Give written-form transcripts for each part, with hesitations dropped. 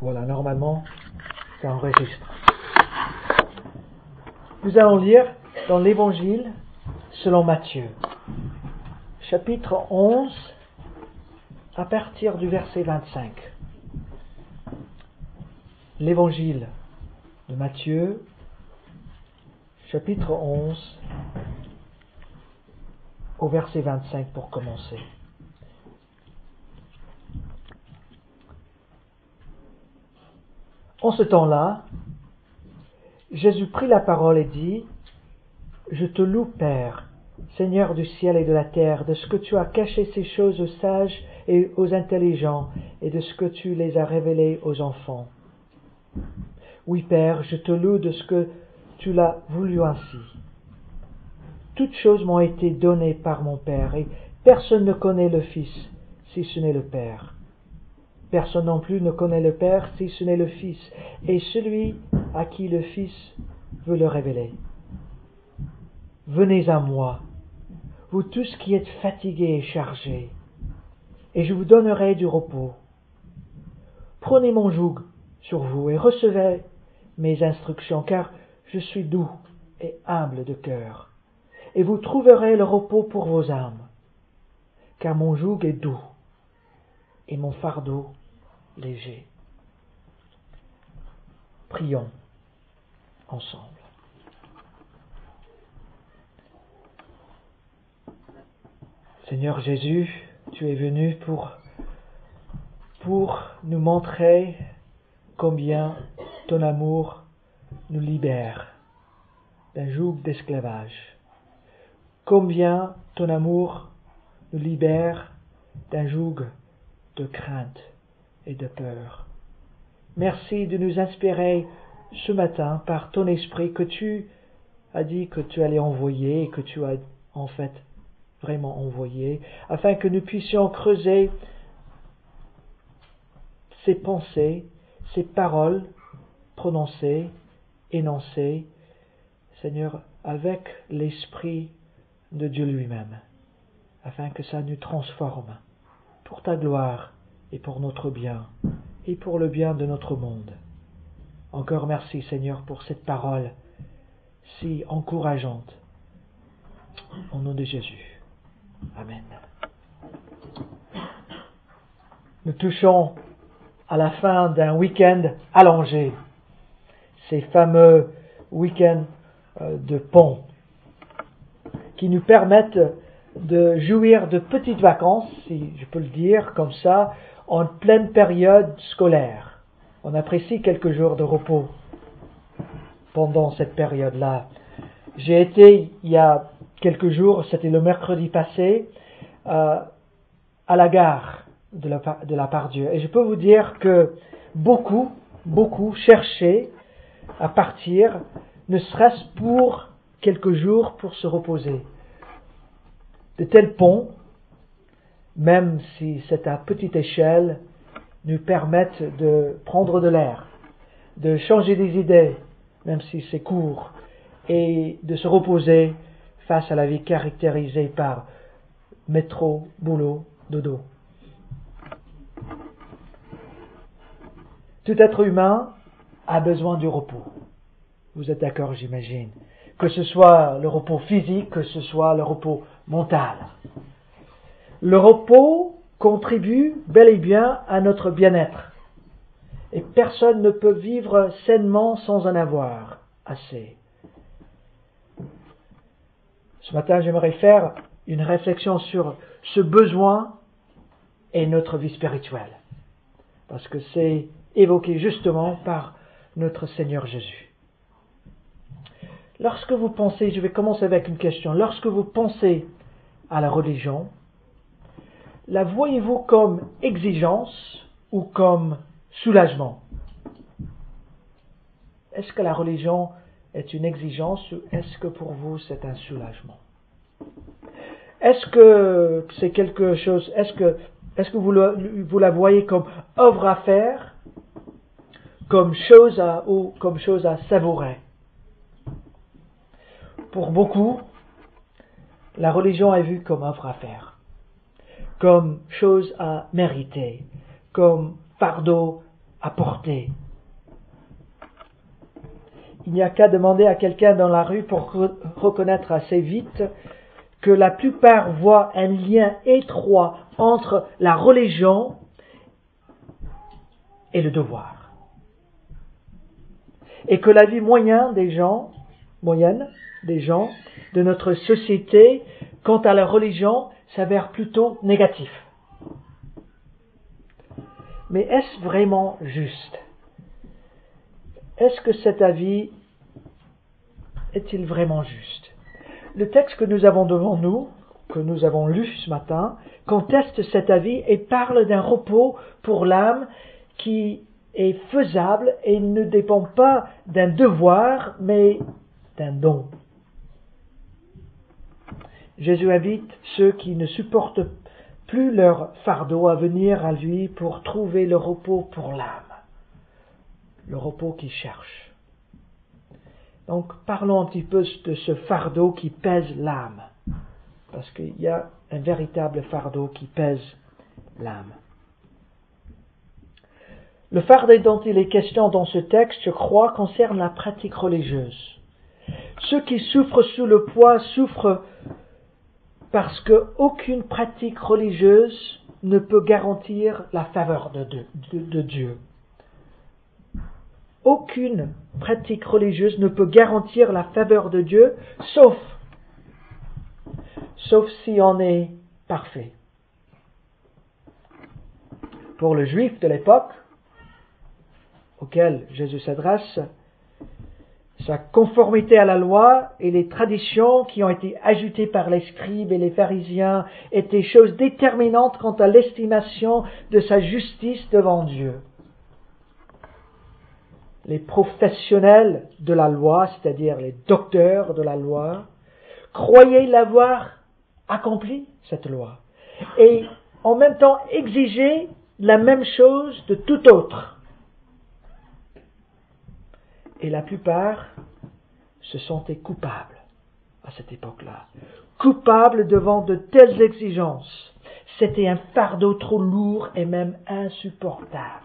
Voilà, normalement, ça enregistre. Nous allons lire dans l'Évangile selon Matthieu, chapitre 11, à partir du verset 25. L'Évangile de Matthieu, chapitre 11, au verset 25 pour commencer. En ce temps-là, Jésus prit la parole et dit : « Je te loue, Père, Seigneur du ciel et de la terre, de ce que tu as caché ces choses aux sages et aux intelligents, et de ce que tu les as révélées aux enfants. Oui, Père, je te loue de ce que tu l'as voulu ainsi. Toutes choses m'ont été données par mon Père, et personne ne connaît le Fils, si ce n'est le Père. Personne non plus ne connaît le Père, si ce n'est le Fils, et celui à qui le Fils veut le révéler. Venez à moi, vous tous qui êtes fatigués et chargés, et je vous donnerai du repos. Prenez mon joug sur vous et recevez mes instructions, car je suis doux et humble de cœur, et vous trouverez le repos pour vos âmes, car mon joug est doux et mon fardeau léger. Prions ensemble. Seigneur Jésus, tu es venu pour nous montrer combien ton amour nous libère d'un joug d'esclavage, combien ton amour nous libère d'un joug de crainte et de peur. Merci de nous inspirer ce matin par ton esprit que tu as dit que tu allais envoyer et que tu as en fait vraiment envoyé, afin que nous puissions creuser ces pensées, ces paroles prononcées, énoncées, Seigneur, avec l'Esprit de Dieu lui-même, afin que ça nous transforme pour ta gloire et pour notre bien et pour le bien de notre monde. Encore merci, Seigneur, pour cette parole si encourageante. Au nom de Jésus. Amen. Nous touchons à la fin d'un week-end allongé, ces fameux week-ends de pont, qui nous permettent de jouir de petites vacances, si je peux le dire comme ça, en pleine période scolaire. On apprécie quelques jours de repos pendant cette période-là. J'ai été, il y a quelques jours, c'était le mercredi passé, à la gare de la Part-Dieu. Et je peux vous dire que beaucoup cherchaient à partir, ne serait-ce pour quelques jours pour se reposer. De tels ponts, même si c'est à petite échelle, nous permettent de prendre de l'air, de changer des idées, même si c'est court, et de se reposer face à la vie caractérisée par métro, boulot, dodo. Tout être humain a besoin du repos. Vous êtes d'accord, j'imagine. Que ce soit le repos physique, que ce soit le repos mental. Le repos contribue bel et bien à notre bien-être. Et personne ne peut vivre sainement sans en avoir assez. Ce matin, j'aimerais faire une réflexion sur ce besoin et notre vie spirituelle. Parce que c'est évoqué justement par notre Seigneur Jésus. Lorsque vous pensez, je vais commencer avec une question, lorsque vous pensez à la religion, la voyez-vous comme exigence ou comme soulagement? Est-ce que la religion est une exigence ou est-ce que pour vous c'est un soulagement? Est-ce que c'est quelque chose, est-ce que vous la voyez comme œuvre à faire, comme chose à savourer? Pour beaucoup, la religion est vue comme œuvre à faire, comme chose à mériter, comme fardeau à porter. Il n'y a qu'à demander à quelqu'un dans la rue pour reconnaître assez vite que la plupart voient un lien étroit entre la religion et le devoir. Et que la vie moyenne des gens de notre société, quant à la religion, s'avère plutôt négatif. Mais est-ce vraiment juste? Est-ce que cet avis est-il vraiment juste? Le texte que nous avons devant nous, que nous avons lu ce matin, conteste cet avis et parle d'un repos pour l'âme qui est faisable et ne dépend pas d'un devoir, mais d'un don. Jésus invite ceux qui ne supportent plus leur fardeau à venir à lui pour trouver le repos pour l'âme, le repos qu'ils cherchent. Donc parlons un petit peu de ce fardeau qui pèse l'âme, parce qu'il y a un véritable fardeau qui pèse l'âme. Le fardeau dont il est question dans ce texte, je crois, concerne la pratique religieuse. Ceux qui souffrent sous le poids souffrent parce qu'aucune pratique religieuse ne peut garantir la faveur de Dieu. Aucune pratique religieuse ne peut garantir la faveur de Dieu, sauf si on est parfait. Pour le juif de l'époque, auquel Jésus s'adresse, sa conformité à la loi et les traditions qui ont été ajoutées par les scribes et les pharisiens étaient choses déterminantes quant à l'estimation de sa justice devant Dieu. Les professionnels de la loi, c'est-à-dire les docteurs de la loi, croyaient l'avoir accompli, cette loi, et en même temps exigeaient la même chose de tout autre. Et la plupart se sentaient coupables à cette époque-là. Coupables devant de telles exigences. C'était un fardeau trop lourd et même insupportable.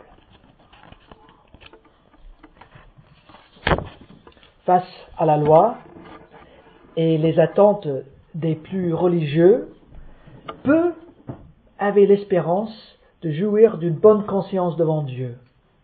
Face à la loi et les attentes des plus religieux, peu avaient l'espérance de jouir d'une bonne conscience devant Dieu.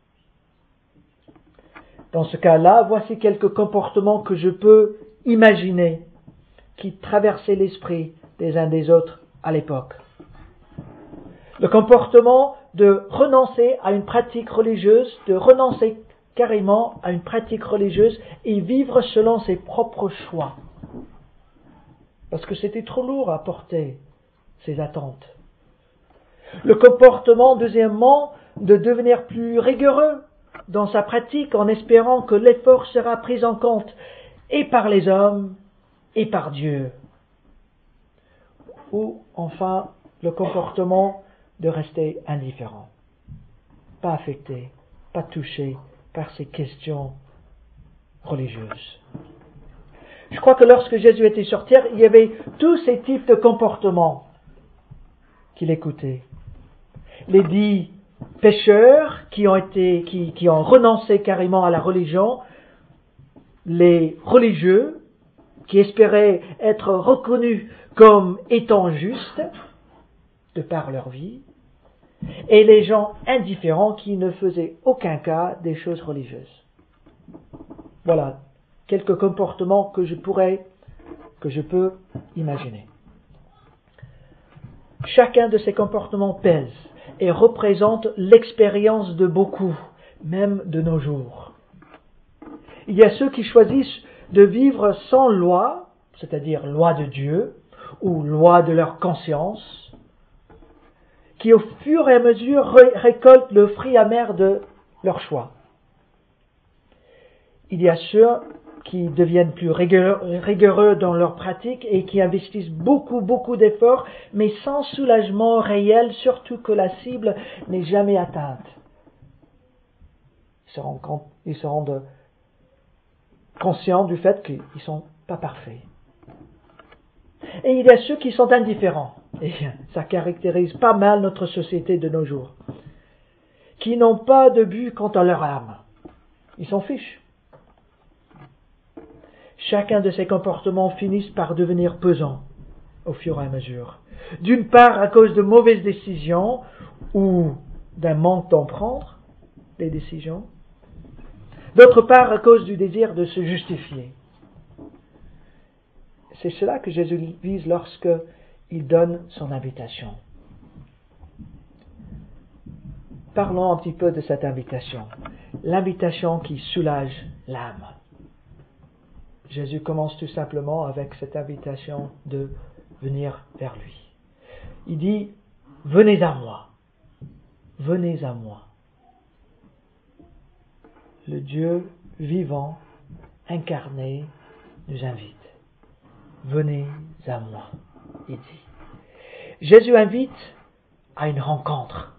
Dans ce cas-là, voici quelques comportements que je peux imaginer qui traversaient l'esprit des uns des autres à l'époque. Le comportement de renoncer à une pratique religieuse, de renoncer carrément à une pratique religieuse et vivre selon ses propres choix. Parce que c'était trop lourd à porter, ces attentes. Le comportement, deuxièmement, de devenir plus rigoureux dans sa pratique en espérant que l'effort sera pris en compte et par les hommes et par Dieu. Ou enfin le comportement de rester indifférent, pas affecté, pas touché par ces questions religieuses. Je crois que lorsque Jésus était sur terre, il y avait tous ces types de comportements qu'il écoutait. Les 10 pécheurs qui ont renoncé carrément à la religion, les religieux qui espéraient être reconnus comme étant justes de par leur vie, et les gens indifférents qui ne faisaient aucun cas des choses religieuses. Voilà quelques comportements que je peux imaginer. Chacun de ces comportements pèse et représente l'expérience de beaucoup, même de nos jours. Il y a ceux qui choisissent de vivre sans loi, c'est-à-dire loi de Dieu, ou loi de leur conscience, qui au fur et à mesure récoltent le fruit amer de leur choix. Il y a ceux qui deviennent plus rigoureux dans leur pratique et qui investissent beaucoup d'efforts, mais sans soulagement réel, surtout que la cible n'est jamais atteinte. Ils se rendent conscients du fait qu'ils ne sont pas parfaits. Et il y a ceux qui sont indifférents, et ça caractérise pas mal notre société de nos jours, qui n'ont pas de but quant à leur âme. Ils s'en fichent. Chacun de ces comportements finissent par devenir pesant au fur et à mesure. D'une part à cause de mauvaises décisions ou d'un manque d'en prendre des décisions. D'autre part à cause du désir de se justifier. C'est cela que Jésus vise lorsqu'il donne son invitation. Parlons un petit peu de cette invitation. L'invitation qui soulage l'âme. Jésus commence tout simplement avec cette invitation de venir vers lui. Il dit, venez à moi. Venez à moi. Le Dieu vivant, incarné, nous invite. Venez à moi, il dit. Jésus invite à une rencontre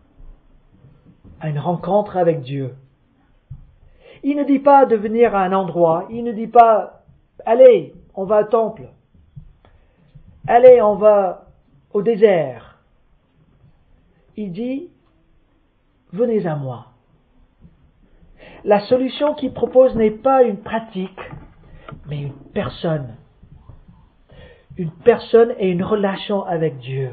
avec Dieu. Il ne dit pas de venir à un endroit, il ne dit pas, allez, on va au temple, allez, on va au désert. Il dit, venez à moi. La solution qu'il propose n'est pas une pratique, mais une personne. Une personne et une relation avec Dieu.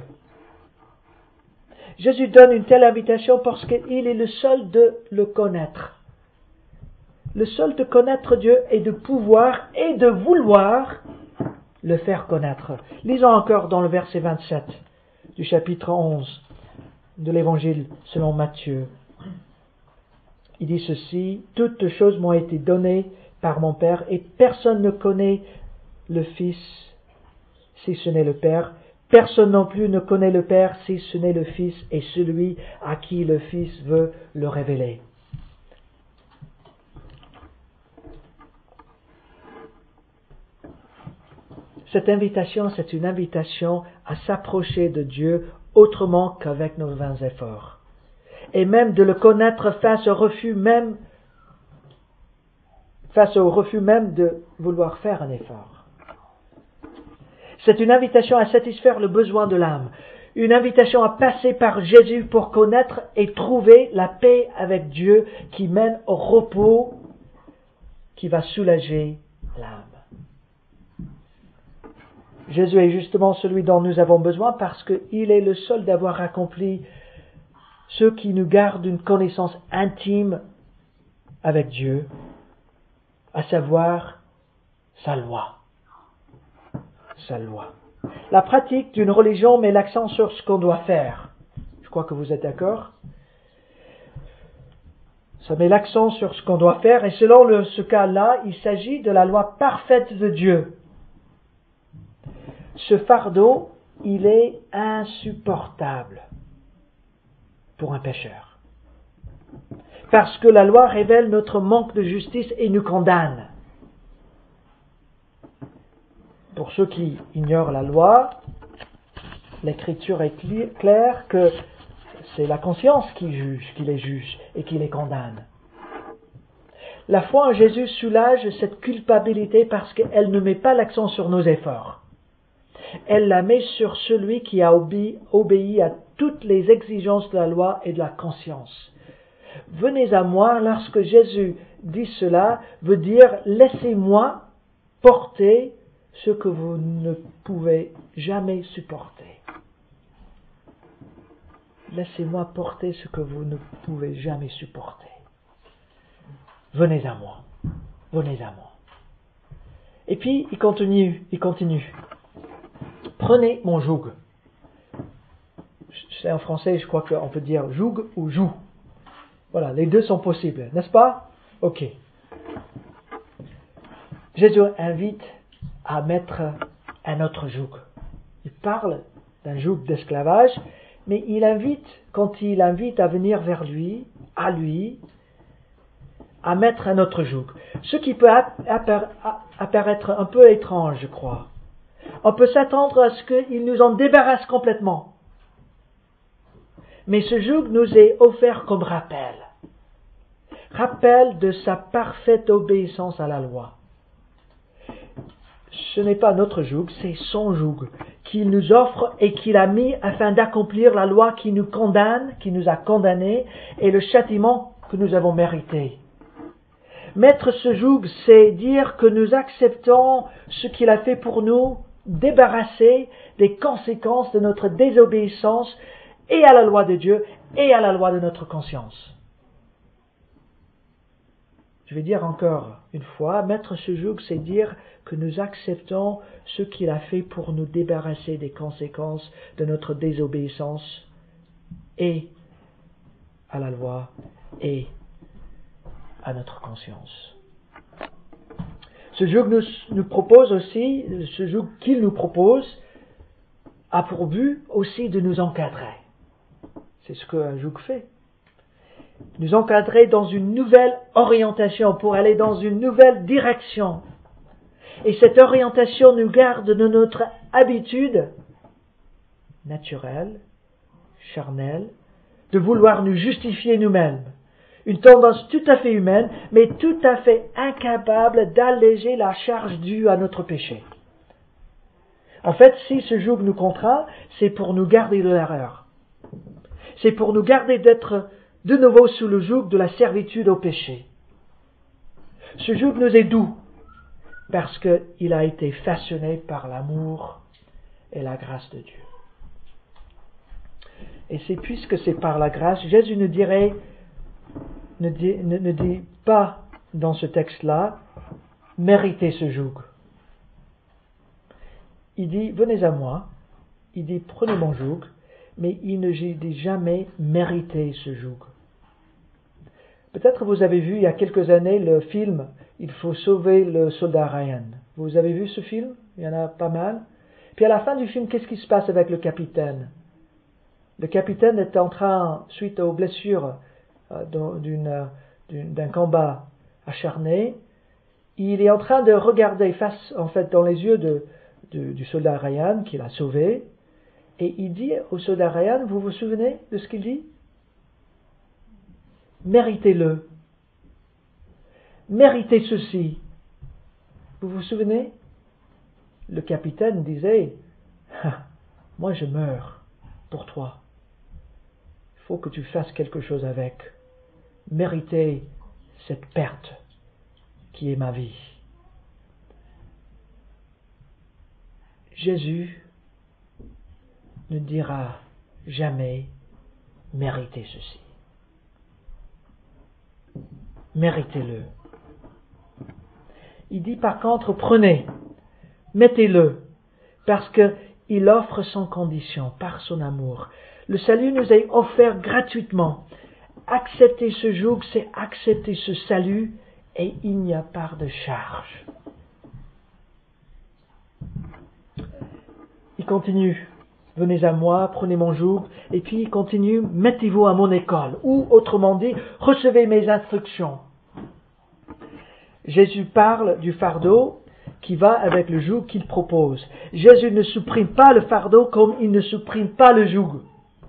Jésus donne une telle invitation parce qu'il est le seul de le connaître. Le seul de connaître Dieu et de pouvoir et de vouloir le faire connaître. Lisons encore dans le verset 27 du chapitre 11 de l'Évangile selon Matthieu. Il dit ceci, « Toutes choses m'ont été données par mon Père et personne ne connaît le Fils si ce n'est le Père. Personne non plus ne connaît le Père si ce n'est le Fils et celui à qui le Fils veut le révéler. » Cette invitation, c'est une invitation à s'approcher de Dieu autrement qu'avec nos vains efforts. Et même de le connaître face au refus même de vouloir faire un effort. C'est une invitation à satisfaire le besoin de l'âme. Une invitation à passer par Jésus pour connaître et trouver la paix avec Dieu qui mène au repos, qui va soulager l'âme. Jésus est justement celui dont nous avons besoin parce qu'il est le seul d'avoir accompli ce qui nous garde une connaissance intime avec Dieu, à savoir sa loi. Sa loi. La pratique d'une religion met l'accent sur ce qu'on doit faire. Je crois que vous êtes d'accord. Ça met l'accent sur ce qu'on doit faire et selon ce cas-là, il s'agit de la loi parfaite de Dieu. Ce fardeau, il est insupportable pour un pécheur. Parce que la loi révèle notre manque de justice et nous condamne. Pour ceux qui ignorent la loi, l'Écriture est claire que c'est la conscience qui les juge et qui les condamne. La foi en Jésus soulage cette culpabilité parce qu'elle ne met pas l'accent sur nos efforts. Elle la met sur celui qui a obéi à toutes les exigences de la loi et de la conscience. Venez à moi, lorsque Jésus dit cela, veut dire laissez-moi porter ce que vous ne pouvez jamais supporter. Laissez-moi porter ce que vous ne pouvez jamais supporter. Venez à moi. Venez à moi. Et puis, il continue. Prenez mon joug. C'est en français, je crois qu'on peut dire joug ou joug. Voilà, les deux sont possibles, n'est-ce pas? Ok. Jésus invite à mettre un autre joug. Il parle d'un joug d'esclavage, mais quand il invite à venir vers lui, à mettre un autre joug. Ce qui peut apparaître un peu étrange, je crois. On peut s'attendre à ce qu'il nous en débarrasse complètement. Mais ce joug nous est offert comme rappel. Rappel de sa parfaite obéissance à la loi. ce n'est pas notre joug, c'est son joug qu'il nous offre et qu'il a mis afin d'accomplir la loi qui nous condamne, qui nous a condamnés, et le châtiment que nous avons mérité. Mettre ce joug, c'est dire que nous acceptons ce qu'il a fait pour nous, débarrasser des conséquences de notre désobéissance et à la loi de Dieu et à la loi de notre conscience. Je vais dire encore une fois, mettre ce joug, c'est dire que nous acceptons ce qu'il a fait pour nous débarrasser des conséquences de notre désobéissance et à la loi et à notre conscience. Ce joug nous propose aussi, ce joug qu'il nous propose, a pour but aussi de nous encadrer. C'est ce qu'un joug fait. Nous encadrer dans une nouvelle orientation, pour aller dans une nouvelle direction. Et cette orientation nous garde de notre habitude naturelle, charnelle, de vouloir nous justifier nous-mêmes. Une tendance tout à fait humaine, mais tout à fait incapable d'alléger la charge due à notre péché. En fait, si ce joug nous contraint, c'est pour nous garder de l'erreur. C'est pour nous garder d'être de nouveau sous le joug de la servitude au péché. Ce joug nous est doux, parce qu'il a été façonné par l'amour et la grâce de Dieu. Et c'est puisque c'est par la grâce, Jésus ne dit pas dans ce texte-là, méritez ce joug. Il dit, venez à moi, il dit, prenez mon joug, mais il ne dit jamais, méritez ce joug. Peut-être vous avez vu il y a quelques années le film « Il faut sauver le soldat Ryan ». Vous avez vu ce film? Il y en a pas mal. Puis à la fin du film, qu'est-ce qui se passe avec le capitaine? Le capitaine est en train, suite aux blessures d'un combat acharné, il est en train de regarder dans les yeux du soldat Ryan qu'il a sauvé, et il dit au soldat Ryan, vous vous souvenez de ce qu'il dit? Méritez-le. Méritez ceci. Vous vous souvenez? Le capitaine disait, moi je meurs pour toi. Il faut que tu fasses quelque chose avec. Méritez cette perte qui est ma vie. Jésus ne dira jamais méritez ceci. Méritez-le. Il dit par contre prenez, mettez-le, parce qu'il offre sans condition, par son amour. Le salut nous est offert gratuitement. Accepter ce joug, c'est accepter ce salut, et il n'y a pas de charge. Il continue, venez à moi, prenez mon joug, et puis il continue, mettez-vous à mon école, ou autrement dit, recevez mes instructions. Jésus parle du fardeau qui va avec le joug qu'il propose. Jésus ne supprime pas le fardeau comme il ne supprime pas le joug.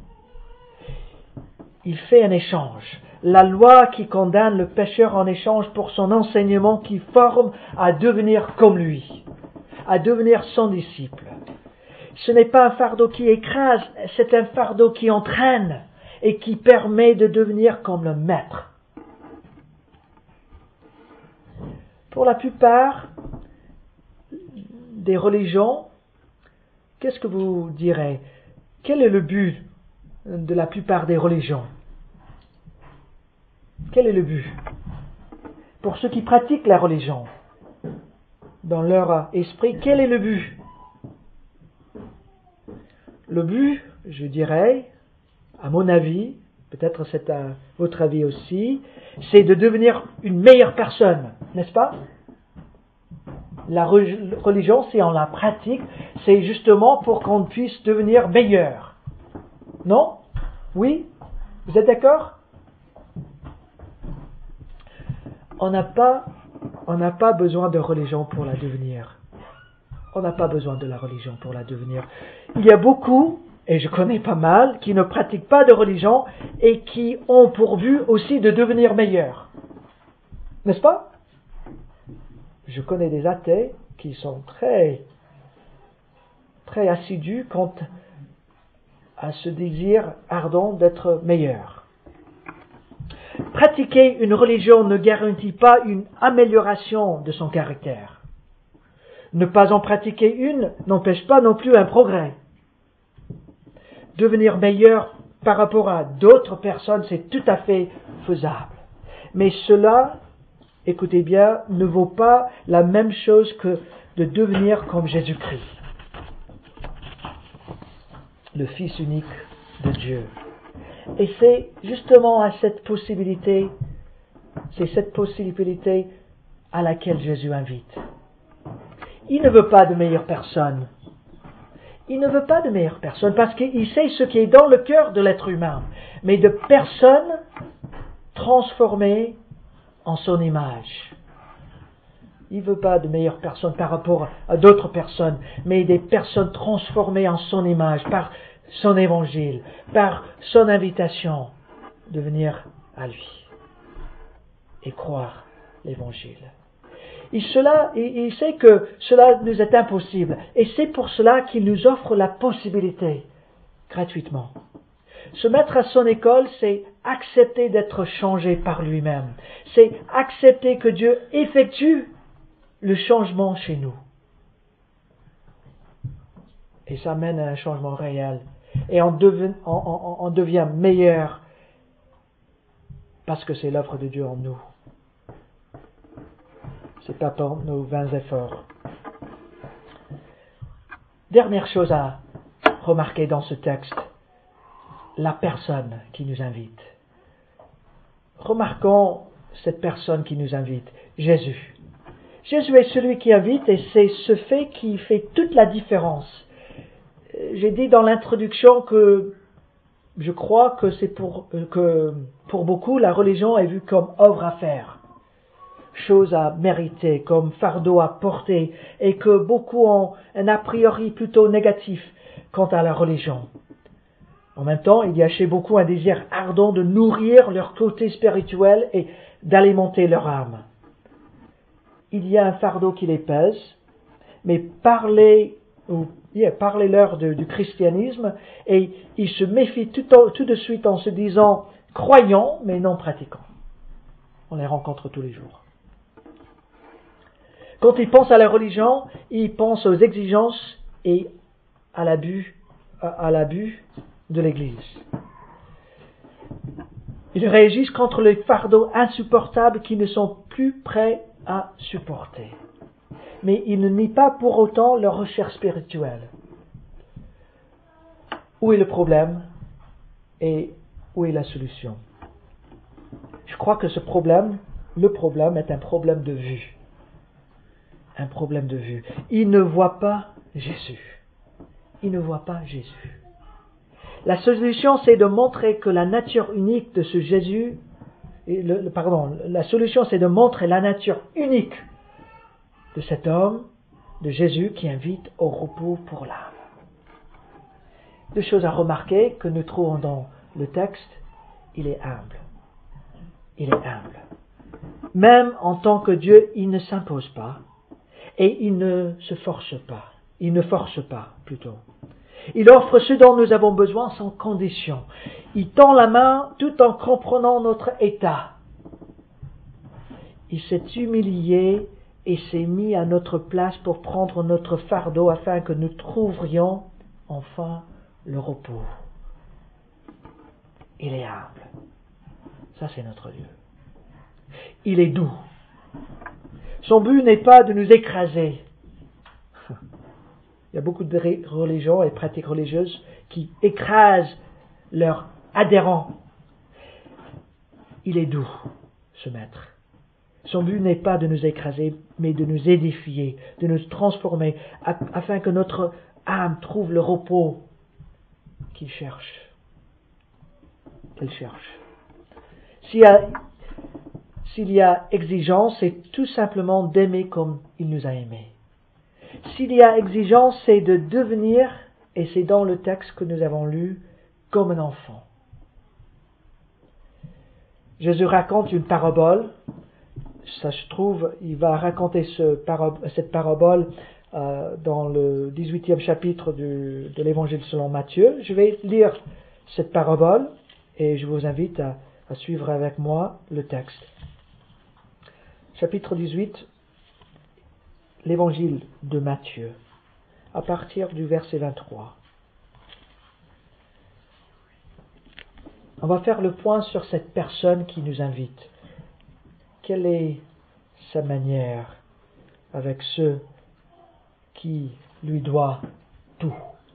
Il fait un échange. La loi qui condamne le pécheur en échange pour son enseignement qui forme à devenir comme lui, à devenir son disciple. Ce n'est pas un fardeau qui écrase, c'est un fardeau qui entraîne et qui permet de devenir comme le maître. Pour la plupart des religions, qu'est-ce que vous direz? Quel est le but de la plupart des religions? Quel est le but? Pour ceux qui pratiquent la religion, dans leur esprit, quel est le but? Le but, je dirais, à mon avis, peut-être c'est à votre avis aussi, c'est de devenir une meilleure personne, n'est-ce pas? La religion, si on la pratique, c'est justement pour qu'on puisse devenir meilleur. Non? Oui? Vous êtes d'accord? On n'a pas besoin de religion pour la devenir. On n'a pas besoin de la religion pour la devenir. Il y a beaucoup, et je connais pas mal, qui ne pratiquent pas de religion et qui ont pour but aussi de devenir meilleurs. N'est-ce pas? Je connais des athées qui sont très, très assidus quant à ce désir ardent d'être meilleur. Pratiquer une religion ne garantit pas une amélioration de son caractère. Ne pas en pratiquer une n'empêche pas non plus un progrès. Devenir meilleur par rapport à d'autres personnes, c'est tout à fait faisable. Mais cela, écoutez bien, ne vaut pas la même chose que de devenir comme Jésus-Christ, le Fils unique de Dieu. Et c'est justement à cette possibilité, à laquelle Jésus invite. Il ne veut pas de meilleure personne. Il ne veut pas de meilleure personne parce qu'il sait ce qui est dans le cœur de l'être humain, mais de personnes transformées en son image. Il ne veut pas de meilleures personnes par rapport à d'autres personnes, mais des personnes transformées en son image par son évangile, par son invitation de venir à lui et croire l'évangile. Il sait que cela nous est impossible, et c'est pour cela qu'il nous offre la possibilité, gratuitement. Se mettre à son école, c'est accepter d'être changé par lui-même. C'est accepter que Dieu effectue le changement chez nous. Et ça mène à un changement réel. Et on devient meilleur parce que c'est l'œuvre de Dieu en nous. C'est pas par nos vains efforts. Dernière chose à remarquer dans ce texte, la personne qui nous invite. Remarquons cette personne qui nous invite, Jésus. Jésus est celui qui invite et c'est ce fait qui fait toute la différence. J'ai dit dans l'introduction que je crois que pour beaucoup, la religion est vue comme œuvre à faire, chose à mériter, comme fardeau à porter, et que beaucoup ont un a priori plutôt négatif quant à la religion. En même temps, il y a chez beaucoup un désir ardent de nourrir leur côté spirituel et d'alimenter leur âme. Il y a un fardeau qui les pèse, mais parlez-leur du christianisme et ils se méfient tout de suite en se disant croyants mais non pratiquants. On les rencontre tous les jours. Quand ils pensent à la religion, ils pensent aux exigences et à l'abus de l'Église. Ils réagissent contre les fardeaux insupportables qu'ils ne sont plus prêts à supporter. Mais ils ne nient pas pour autant leur recherche spirituelle. Où est le problème et où est la solution? Je crois que le problème est un problème de vue. Un problème de vue. Ils ne voient pas Jésus. Ils ne voient pas Jésus. La solution, c'est de montrer que la nature unique de ce Jésus, la solution, c'est de montrer la nature unique de cet homme, de Jésus, qui invite au repos pour l'âme. Deux choses à remarquer que nous trouvons dans le texte, il est humble. Il est humble. Même en tant que Dieu, il ne s'impose pas et il ne se force pas. Il ne force pas, plutôt. Il offre ce dont nous avons besoin sans condition. Il tend la main tout en comprenant notre état. Il s'est humilié et s'est mis à notre place pour prendre notre fardeau afin que nous trouverions enfin le repos. Il est humble. Ça, c'est notre Dieu. Il est doux. Son but n'est pas de nous écraser. Il y a beaucoup de religions et pratiques religieuses qui écrasent leurs adhérents. Il est doux, ce maître. Son but n'est pas de nous écraser, mais de nous édifier, de nous transformer, afin que notre âme trouve le repos qu'elle cherche. S'il y a exigence, c'est tout simplement d'aimer comme il nous a aimés. S'il y a exigence, c'est de devenir, et c'est dans le texte que nous avons lu, comme un enfant. Jésus raconte une parabole ça se trouve, il va raconter cette parabole dans le 18e chapitre de l'Évangile selon Matthieu. Je vais lire cette parabole et je vous invite à suivre avec moi le texte. Chapitre 18, l'Évangile de Matthieu, à partir du verset 23. On va faire le point sur cette personne qui nous invite. Quelle est sa manière avec ceux qui lui doivent tout?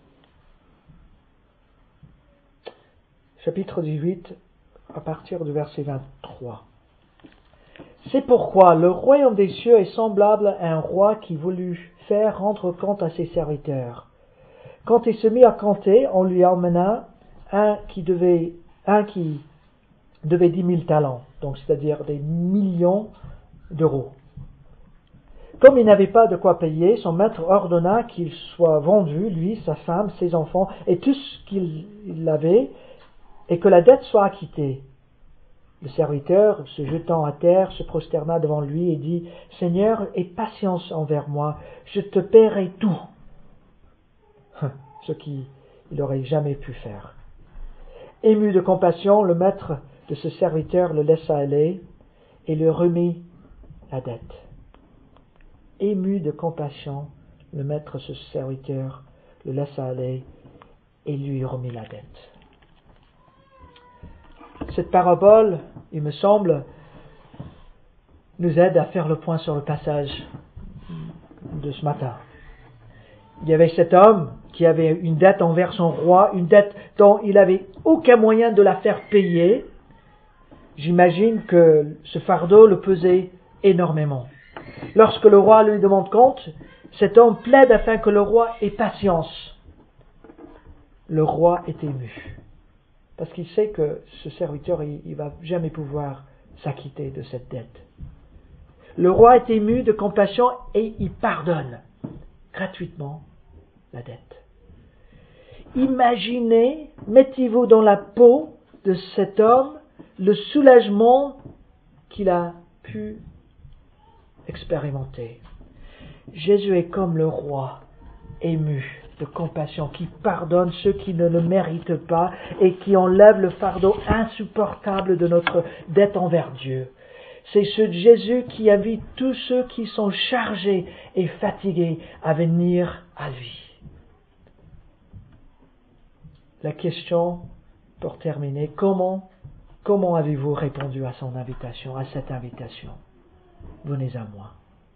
Chapitre 18, à partir du verset 23. C'est pourquoi le royaume des cieux est semblable à un roi qui voulut faire rendre compte à ses serviteurs. Quand il se mit à compter, on lui emmena un qui devait 10 000 talents, donc c'est-à-dire des millions d'euros. Comme il n'avait pas de quoi payer, son maître ordonna qu'il soit vendu, lui, sa femme, ses enfants et tout ce qu'il avait, et que la dette soit acquittée. Le serviteur, se jetant à terre, se prosterna devant lui et dit « Seigneur, aie patience envers moi, je te paierai tout. » Ce qu'il n'aurait jamais pu faire. Ému de compassion, le maître de ce serviteur le laissa aller et lui remit la dette. Ému de compassion, le maître de ce serviteur le laissa aller et lui remit la dette. Cette parabole, il me semble, nous aide à faire le point sur le passage de ce matin. Il y avait cet homme qui avait une dette envers son roi, une dette dont il n'avait aucun moyen de la faire payer. J'imagine que ce fardeau le pesait énormément. Lorsque le roi lui demande compte, cet homme plaide afin que le roi ait patience. Le roi est ému, parce qu'il sait que ce serviteur, il va jamais pouvoir s'acquitter de cette dette. Le roi est ému de compassion et il pardonne gratuitement la dette. Imaginez, mettez-vous dans la peau de cet homme, le soulagement qu'il a pu expérimenter. Jésus est comme le roi, ému de compassion, qui pardonne ceux qui ne le méritent pas et qui enlève le fardeau insupportable de notre dette envers Dieu. C'est ce Jésus qui invite tous ceux qui sont chargés et fatigués à venir à lui. La question, pour terminer, comment avez-vous répondu à son invitation, à cette invitation? Venez à moi.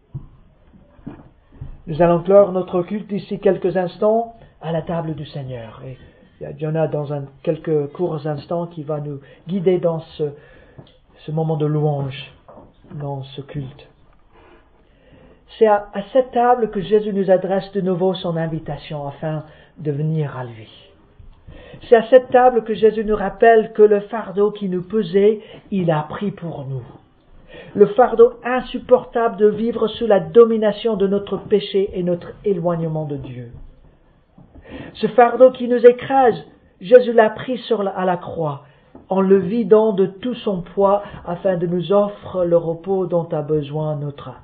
Nous allons clore notre culte d'ici quelques instants à la table du Seigneur. Et il y a Jonah dans quelques courts instants qui va nous guider dans ce moment de louange, dans ce culte. C'est à cette table que Jésus nous adresse de nouveau son invitation afin de venir à lui. C'est à cette table que Jésus nous rappelle que le fardeau qui nous pesait, il a pris pour nous. Le fardeau insupportable de vivre sous la domination de notre péché et notre éloignement de Dieu. Ce fardeau qui nous écrase, Jésus l'a pris à la croix, en le vidant de tout son poids afin de nous offrir le repos dont a besoin notre âme.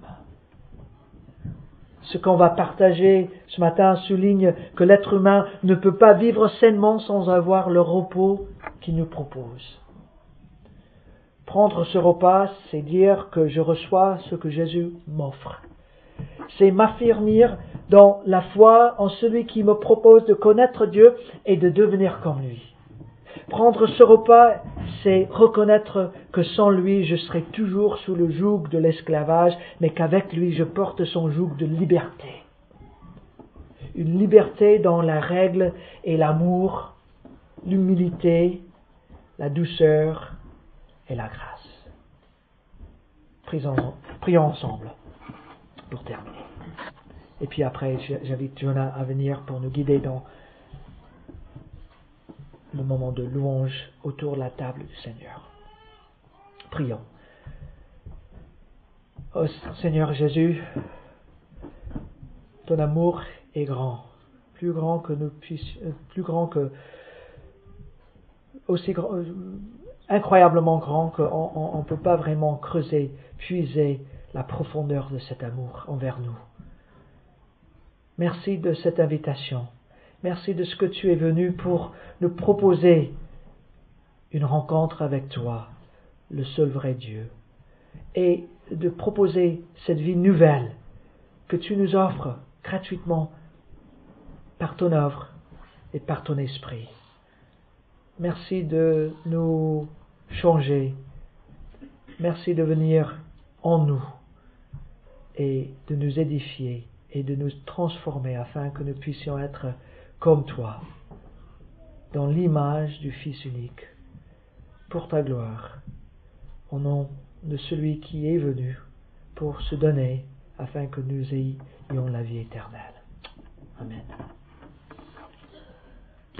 Ce qu'on va partager ce matin souligne que l'être humain ne peut pas vivre sainement sans avoir le repos qu'il nous propose. Prendre ce repas, c'est dire que je reçois ce que Jésus m'offre. C'est m'affirmer dans la foi en celui qui me propose de connaître Dieu et de devenir comme lui. Prendre ce repas, c'est reconnaître que sans lui, je serai toujours sous le joug de l'esclavage, mais qu'avec lui, je porte son joug de liberté. Une liberté dans la règle et l'amour, l'humilité, la douceur et la grâce. Prions ensemble pour terminer. Et puis après, j'invite Jonah à venir pour nous guider dans le moment de louange autour de la table du Seigneur. Prions. Oh Seigneur Jésus, ton amour est grand, plus grand que nous puissions, plus grand que aussi grand, incroyablement grand qu'on ne peut pas vraiment creuser, puiser la profondeur de cet amour envers nous. Merci de cette invitation. Merci de ce que tu es venu pour nous proposer une rencontre avec toi, le seul vrai Dieu, et de proposer cette vie nouvelle que tu nous offres gratuitement par ton œuvre et par ton esprit. Merci de nous changer. Merci de venir en nous et de nous édifier et de nous transformer afin que nous puissions être comme toi, dans l'image du Fils unique, pour ta gloire, au nom de celui qui est venu pour se donner afin que nous ayons la vie éternelle. Amen.